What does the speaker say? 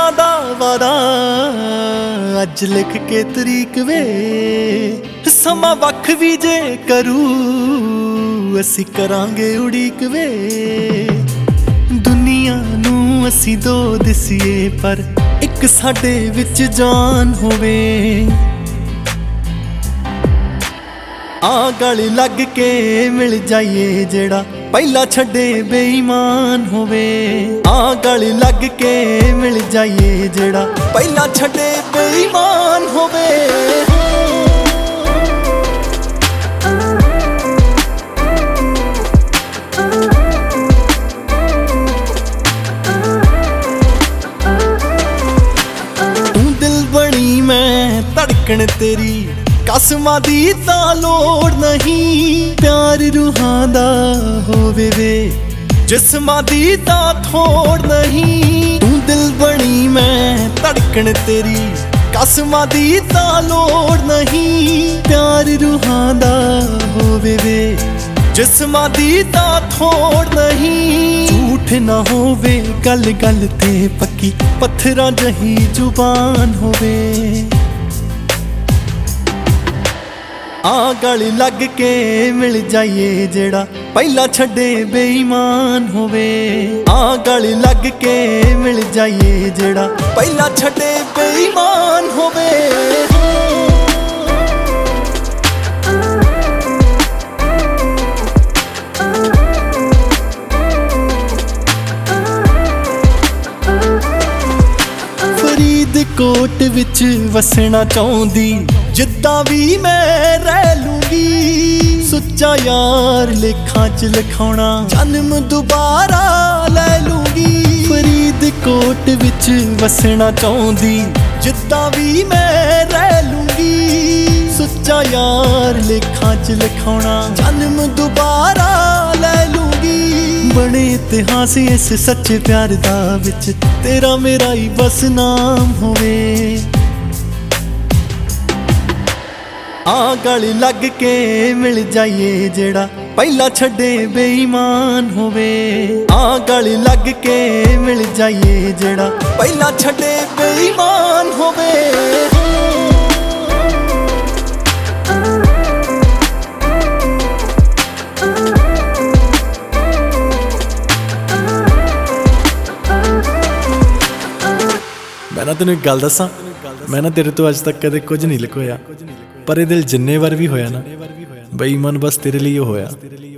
ਦਿਨਾਂ ਦਾ ਵਾਰਾ ਅੱਜ ਲਿਖ ਕੇ ਤਰੀਕ ਵੇ ਸਮਾਂ ਵੱਖ ਵੀ ਜੇ ਕਰੂ ਅਸੀਂ ਕਰਾਂਗੇ ਉਡੀਕ ਵੇ ਦੁਨੀਆ ਨੂੰ ਅਸੀਂ ਦੋ ਦਿਸੀਏ ਪਰ ਇੱਕ ਸਾਡੇ ਵਿੱਚ ਜਾਨ ਹੋਵੇ ਆ ਗਲ ਲੱਗ ਕੇ ਮਿਲ ਜਾਈਏ ਜਿਹੜਾ ਪਹਿਲਾਂ ਛੱਡੇ ਬੇਈਮਾਨ ਹੋਵੇ ਆ ਗਲ ਲੱਗ ਕੇ ਮਿਲ ਜਾਈਏ ਜਿਹੜਾ ਪਹਿਲਾਂ ਛੱਡੇ ਬੇਈਮਾਨ ਹੋਵੇ ਤੂੰ ਦਿਲ ਬਣੀ ਮੈਂ ਧੜਕਣ ਤੇਰੀ ਕਸਮਾਂ ਦੀ ਤਾਂ ਲੋੜ ਨਹੀਂ ਪਿਆਰ ਰੂਹਾਂ ਦਾ ਹੋਵੇ ਵੇ ਜਿਸਮਾਂ ਦੀ ਤਾਂ ਥੋੜ ਨਹੀਂ ਤੂੰ ਦਿਲ ਬਣੀ ਮੈਂ ਧੜਕਣ ਤੇਰੀ ਕਸਮਾਂ ਦੀ ਤਾਂ ਲੋੜ ਨਹੀਂ ਪਿਆਰ ਰੂਹਾਂ ਦਾ ਹੋਵੇ ਵੇ ਜਿਸਮਾਂ ਦੀ ਤਾਂ ਥੋੜ ਨਹੀਂ ਝੂਠ ਨਾ ਹੋਵੇ ਗੱਲ ਗੱਲ ਤੇ ਪੱਕੀ ਪੱਥਰਾਂ ਜਹੀ ਜ਼ੁਬਾਨ ਹੋਵੇ ਆ ਗਲ ਲੱਗ ਕੇ ਮਿਲ ਜਾਈਏ ਜਿਹੜਾ ਪਹਿਲਾਂ ਛੱਡੇ ਬੇਈਮਾਨ ਹੋਵੇ ਆ ਗਲ ਲੱਗ ਕੇ ਮਿਲ ਜਾਈਏ ਜਿਹੜਾ ਪਹਿਲਾਂ ਛੱਡੇ ਬੇਈਮਾਨ ਹੋਵੇ ਫਰੀਦਕੋਟ ਵਿੱਚ ਵਸਣਾ ਚਾਹੁੰਦੀ ਜਿੱਦਾਂ ਵੀ ਮੈਂ ਰਹਿ ਲੂੰਗੀ ਸੁੱਚਾ ਯਾਰ ਲੇਖਾਂ 'ਚ ਲਿਖਾਉਣਾ ਜਨਮ ਦੁਬਾਰਾ ਲੈ ਲੂੰਗੀ ਫਰੀਦਕੋਟ ਵਿੱਚ ਵਸਣਾ ਚਾਹੁੰਦੀ ਜਿੱਦਾਂ ਵੀ ਮੈਂ ਰਹਿ ਲੂੰਗੀ ਸੁੱਚਾ ਯਾਰ ਲੇਖਾਂ 'ਚ ਲਿਖਾਉਣਾ ਜਨਮ ਦੁਬਾਰਾ ਲੈ ਲੂੰਗੀ ਬਣੇ ਇਤਿਹਾਸ ਇਸ ਸੱਚੇ ਪਿਆਰ ਦਾ ਵਿੱਚ ਤੇਰਾ ਮੇਰਾ ਹੀ ਬਸ ਨਾਮ ਹੋਵੇ ਆ ਗਲ ਲੱਗ ਕੇ ਮਿਲ ਜਾਈਏ ਜਿਹੜਾ ਪਹਿਲਾਂ ਛੱਡੇ ਬੇਈਮਾਨ ਹੋਵੇ ਆ ਗਲ ਲੱਗ ਕੇ ਮਿਲ ਜਾਈਏ ਜਿਹੜਾ ਪਹਿਲਾਂ ਛੱਡੇ ਬੇਈਮਾਨ ਹੋਵੇ ਮੈਂ ਨਾ ਤੈਨੂੰ ਇੱਕ ਗੱਲ ਦੱਸਾਂ ਮੈਂ ਨਾ ਤੇਰੇ ਤੋਂ ਅੱਜ ਤੱਕ ਕਦੇ ਕੁਝ ਨਹੀਂ ਲੁਕੋਇਆ ਪਰ ਇਹ ਦਿਲ ਜਿੰਨੇ ਵਾਰ ਵੀ ਹੋਇਆ ਨਾ ਬੇਈਮਾਨ ਬਸ ਤੇਰੇ ਲਈ ਹੋਇਆ